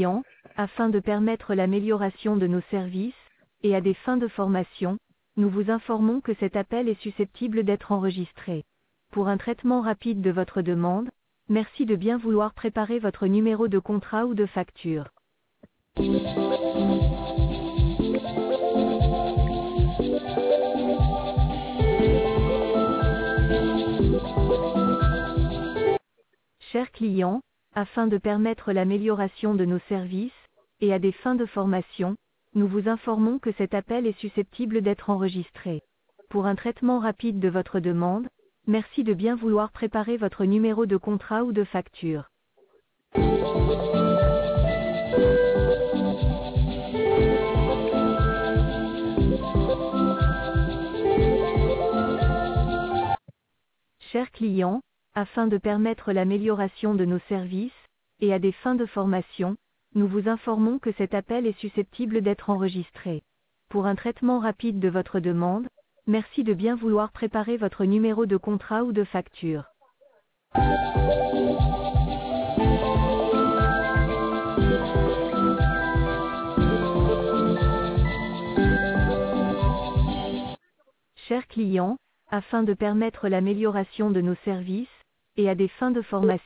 client, afin de permettre l'amélioration de nos services, et à des fins de formation, nous vous informons que cet appel est susceptible d'être enregistré. Pour un traitement rapide de votre demande, merci de bien vouloir préparer votre numéro de contrat ou de facture. Chers clients, afin de permettre l'amélioration de nos services, et à des fins de formation, nous vous informons que cet appel est susceptible d'être enregistré. Pour un traitement rapide de votre demande, merci de bien vouloir préparer votre numéro de contrat ou de facture. Chers clients, afin de permettre l'amélioration de nos services, et à des fins de formation, nous vous informons que cet appel est susceptible d'être enregistré. Pour un traitement rapide de votre demande, merci de bien vouloir préparer votre numéro de contrat ou de facture. Chers clients, afin de permettre l'amélioration de nos services, et à des fins de formation,